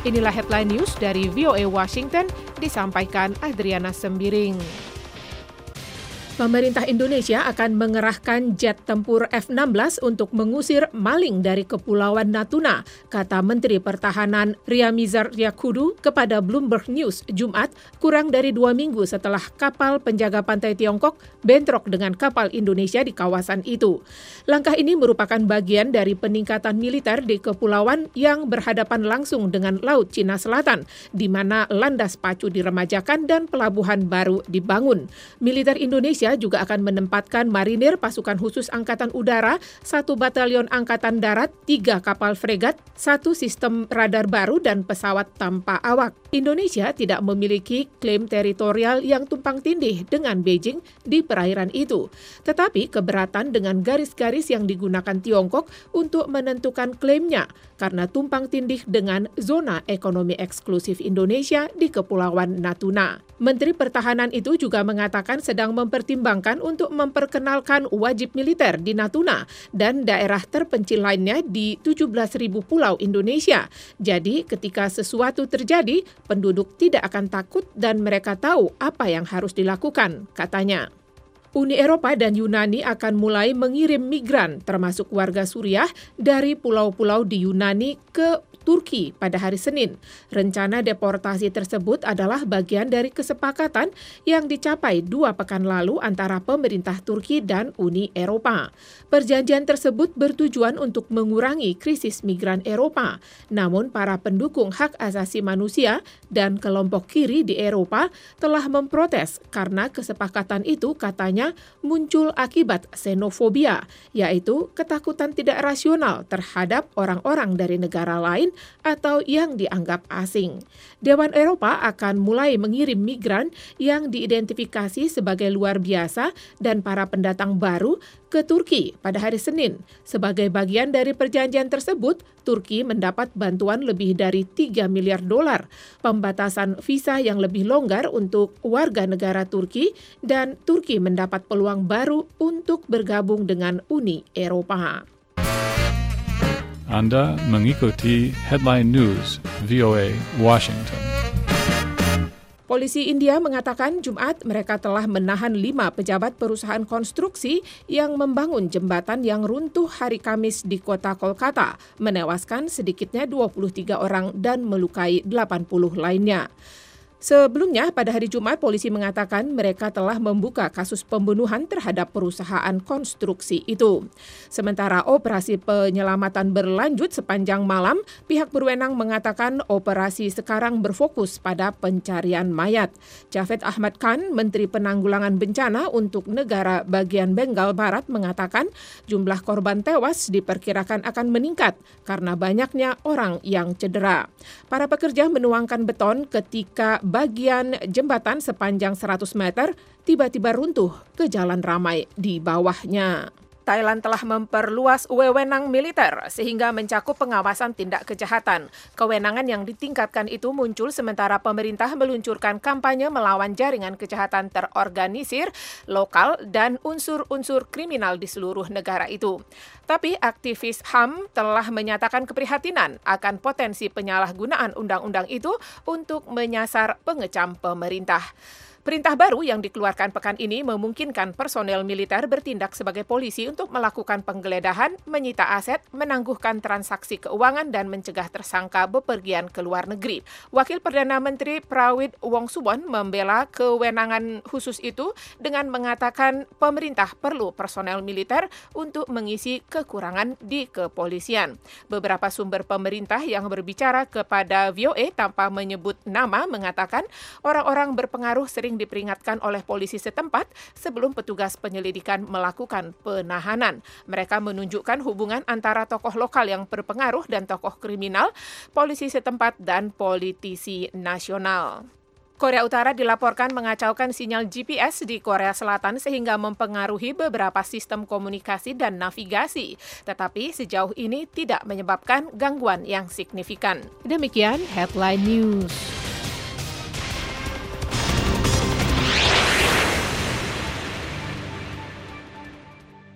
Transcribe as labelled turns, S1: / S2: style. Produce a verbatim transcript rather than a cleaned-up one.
S1: Inilah headline news dari V O A Washington, disampaikan Adriana Sembiring. Pemerintah Indonesia akan mengerahkan jet tempur F enam belas untuk mengusir maling dari Kepulauan Natuna, kata Menteri Pertahanan Ryamizard Yakudu kepada Bloomberg News Jumat, kurang dari dua minggu setelah kapal penjaga pantai Tiongkok bentrok dengan kapal Indonesia di kawasan itu. Langkah ini merupakan bagian dari peningkatan militer di kepulauan yang berhadapan langsung dengan Laut Cina Selatan, di mana landas pacu diremajakan dan pelabuhan baru dibangun. Militer Indonesia juga akan menempatkan marinir pasukan khusus Angkatan Udara, satu batalion Angkatan Darat, tiga kapal fregat, satu sistem radar baru, dan pesawat tanpa awak. Indonesia tidak memiliki klaim teritorial yang tumpang tindih dengan Beijing di perairan itu. Tetapi keberatan dengan garis-garis yang digunakan Tiongkok untuk menentukan klaimnya karena tumpang tindih dengan zona ekonomi eksklusif Indonesia di Kepulauan Natuna. Menteri Pertahanan itu juga mengatakan sedang mempertimbangkan untuk memperkenalkan wajib militer di Natuna dan daerah terpencil lainnya di tujuh belas ribu pulau Indonesia. Jadi ketika sesuatu terjadi, penduduk tidak akan takut dan mereka tahu apa yang harus dilakukan, katanya. Uni Eropa dan Yunani akan mulai mengirim migran, termasuk warga Suriah, dari pulau-pulau di Yunani ke Turki pada hari Senin. Rencana deportasi tersebut adalah bagian dari kesepakatan yang dicapai dua pekan lalu antara pemerintah Turki dan Uni Eropa. Perjanjian tersebut bertujuan untuk mengurangi krisis migran Eropa. Namun para pendukung hak asasi manusia dan kelompok kiri di Eropa telah memprotes karena kesepakatan itu katanya muncul akibat xenofobia, yaitu ketakutan tidak rasional terhadap orang-orang dari negara lain atau yang dianggap asing. Dewan Eropa akan mulai mengirim migran yang diidentifikasi sebagai luar biasa dan para pendatang baru ke Turki pada hari Senin. Sebagai bagian dari perjanjian tersebut, Turki mendapat bantuan lebih dari tiga miliar dolar, pembatasan visa yang lebih longgar untuk warga negara Turki, dan Turki mendapat peluang baru untuk bergabung dengan Uni Eropa.
S2: Anda mengikuti Headline News V O A Washington.
S1: Polisi India mengatakan Jumat mereka telah menahan lima pejabat perusahaan konstruksi yang membangun jembatan yang runtuh hari Kamis di kota Kolkata, menewaskan sedikitnya dua puluh tiga orang dan melukai delapan puluh lainnya. Sebelumnya, pada hari Jumat, polisi mengatakan mereka telah membuka kasus pembunuhan terhadap perusahaan konstruksi itu. Sementara operasi penyelamatan berlanjut sepanjang malam, pihak berwenang mengatakan operasi sekarang berfokus pada pencarian mayat. Javed Ahmad Khan, Menteri Penanggulangan Bencana untuk negara bagian Bengal Barat, mengatakan jumlah korban tewas diperkirakan akan meningkat karena banyaknya orang yang cedera. Para pekerja menuangkan beton ketika bagian jembatan sepanjang seratus meter tiba-tiba runtuh ke jalan ramai di bawahnya. Thailand telah memperluas wewenang militer sehingga mencakup pengawasan tindak kejahatan. Kewenangan yang ditingkatkan itu muncul sementara pemerintah meluncurkan kampanye melawan jaringan kejahatan terorganisir, lokal, dan unsur-unsur kriminal di seluruh negara itu. Tapi aktivis H A M telah menyatakan keprihatinan akan potensi penyalahgunaan undang-undang itu untuk menyasar pengecam pemerintah. Perintah baru yang dikeluarkan pekan ini memungkinkan personel militer bertindak sebagai polisi untuk melakukan penggeledahan, menyita aset, menangguhkan transaksi keuangan, dan mencegah tersangka bepergian ke luar negeri. Wakil Perdana Menteri Prawit Wongsuwon membela kewenangan khusus itu dengan mengatakan pemerintah perlu personel militer untuk mengisi kekurangan di kepolisian. Beberapa sumber pemerintah yang berbicara kepada V O A tanpa menyebut nama mengatakan orang-orang berpengaruh sering diperingatkan oleh polisi setempat sebelum petugas penyelidikan melakukan penahanan. Mereka menunjukkan hubungan antara tokoh lokal yang berpengaruh dan tokoh kriminal, polisi setempat, dan politisi nasional. Korea Utara dilaporkan mengacaukan sinyal G P S di Korea Selatan sehingga mempengaruhi beberapa sistem komunikasi dan navigasi. Tetapi sejauh ini tidak menyebabkan gangguan yang signifikan. Demikian Headline News.